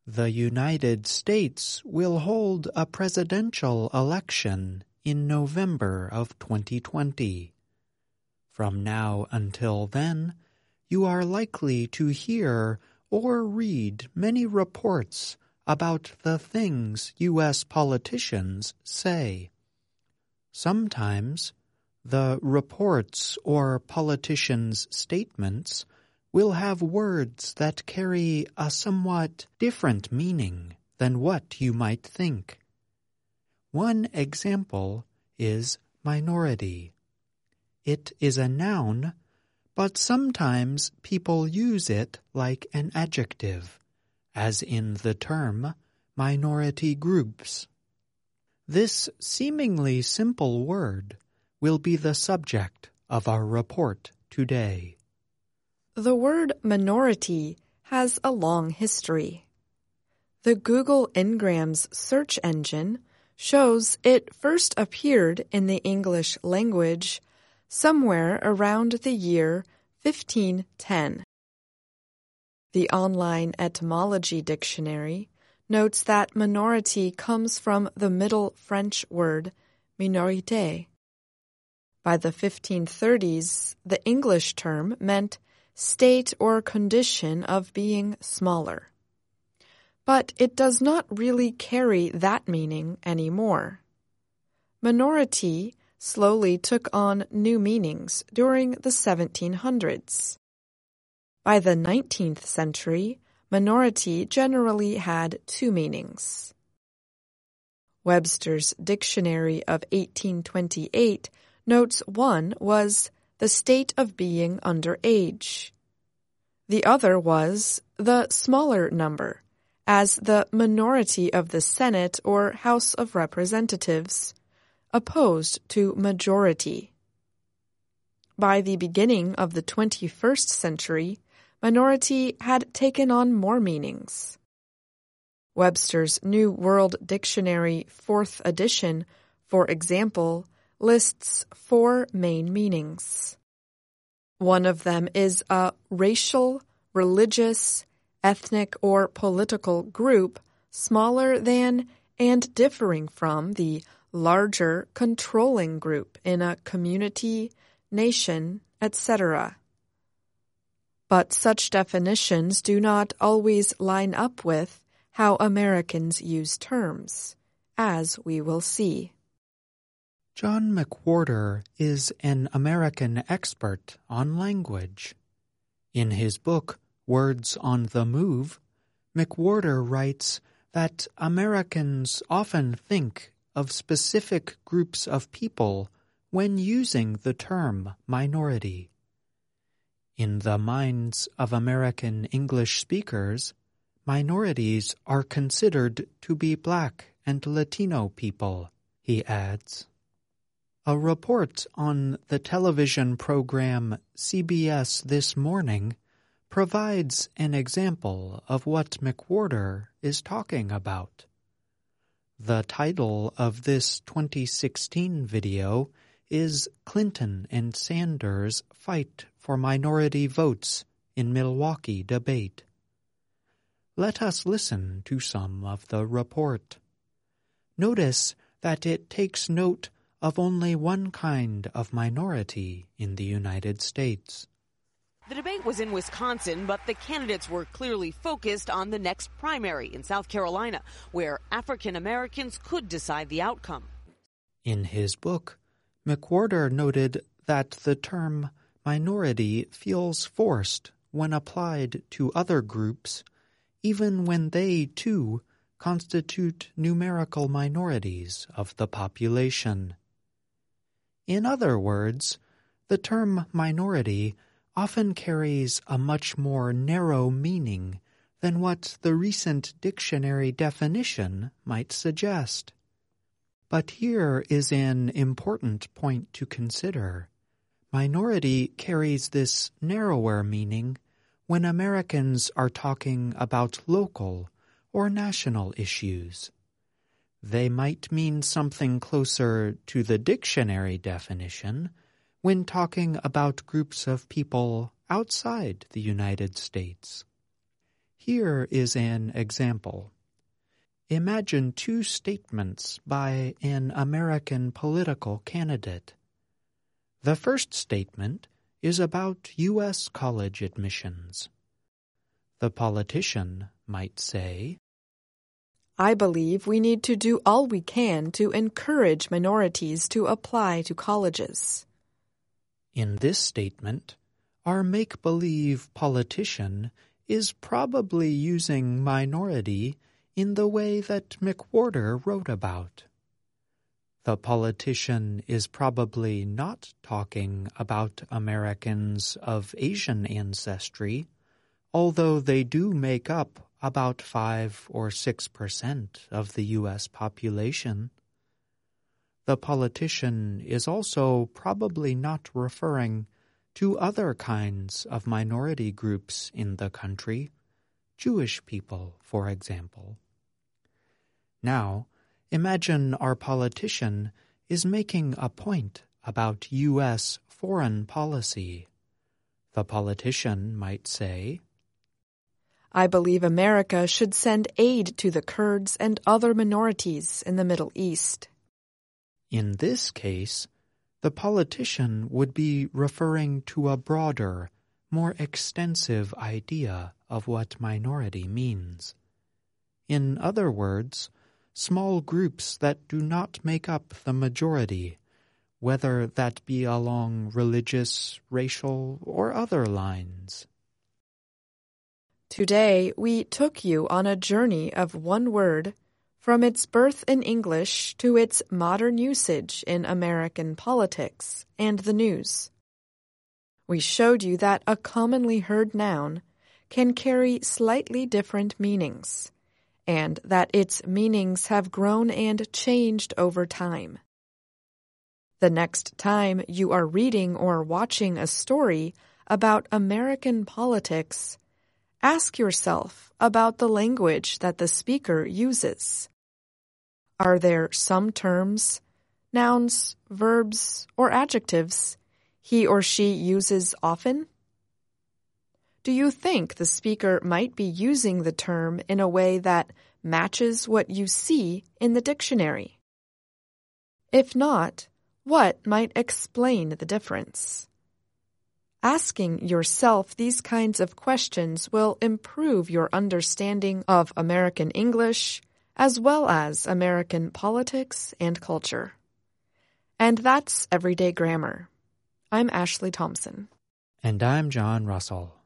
The United States will hold a presidential election in November of 2020. From now until then, you are likely to hear or read many reports about the things U.S. politicians say. Sometimes, the reports or politicians' statements will have words that carry a somewhat different meaning than what you might think. One example is minority. It is a noun, but sometimes people use it like an adjective, as in the term minority groups. This seemingly simple word will be the subject of our report today. The word minority has a long history. The Google Ngrams search engine shows it first appeared in the English language somewhere around the year 1510. The online etymology dictionary notes that minority comes from the Middle French word minorité. By the 1530s, the English term meant state or condition of being smaller. But it does not really carry that meaning anymore. Minority slowly took on new meanings during the 1700s. By the 19th century, minority generally had two meanings. Webster's Dictionary of 1828 notes one was the state of being under age. The other was the smaller number, as the minority of the Senate or House of Representatives, opposed to majority. By the beginning of the 21st century, minority had taken on more meanings. Webster's New World Dictionary 4th edition, for example, lists 4 main meanings. One of them is a racial, religious, ethnic, or political group smaller than and differing from the larger controlling group in a community, nation, etc. But such definitions do not always line up with how Americans use terms, as we will see. John McWhorter is an American expert on language. In his book, Words on the Move, McWhorter writes that Americans often think of specific groups of people when using the term minority. In the minds of American English speakers, minorities are considered to be Black and Latino people, he adds. A report on the television program CBS This Morning provides an example of what McWhorter is talking about. The title of this 2016 video is Clinton and Sanders Fight for Minority Votes in Milwaukee Debate. Let us listen to some of the report. Notice that it takes note of only one kind of minority in the United States. The debate was in Wisconsin, but the candidates were clearly focused on the next primary in South Carolina, where African Americans could decide the outcome. In his book, McWhorter noted that the term minority feels forced when applied to other groups, even when they, too, constitute numerical minorities of the population. In other words, the term minority often carries a much more narrow meaning than what the recent dictionary definition might suggest. But here is an important point to consider. Minority carries this narrower meaning when Americans are talking about local or national issues. They might mean something closer to the dictionary definition when talking about groups of people outside the United States. Here is an example. Imagine two statements by an American political candidate. The first statement is about U.S. college admissions. The politician might say, I believe we need to do all we can to encourage minorities to apply to colleges. In this statement, our make-believe politician is probably using minority in the way that McWhorter wrote about. The politician is probably not talking about Americans of Asian ancestry, although they do make up about 5 or 6% of the U.S. population. The politician is also probably not referring to other kinds of minority groups in the country, Jewish people, for example. Now, imagine our politician is making a point about U.S. foreign policy. The politician might say, I believe America should send aid to the Kurds and other minorities in the Middle East. In this case, the politician would be referring to a broader, more extensive idea of what minority means. In other words, small groups that do not make up the majority, whether that be along religious, racial, or other lines. Today, we took you on a journey of one word from its birth in English to its modern usage in American politics and the news. We showed you that a commonly heard noun can carry slightly different meanings, and that its meanings have grown and changed over time. The next time you are reading or watching a story about American politics, ask yourself about the language that the speaker uses. Are there some terms, nouns, verbs, or adjectives he or she uses often? Do you think the speaker might be using the term in a way that matches what you see in the dictionary? If not, what might explain the difference? Asking yourself these kinds of questions will improve your understanding of American English, as well as American politics and culture. And that's Everyday Grammar. I'm Ashley Thompson. And I'm John Russell.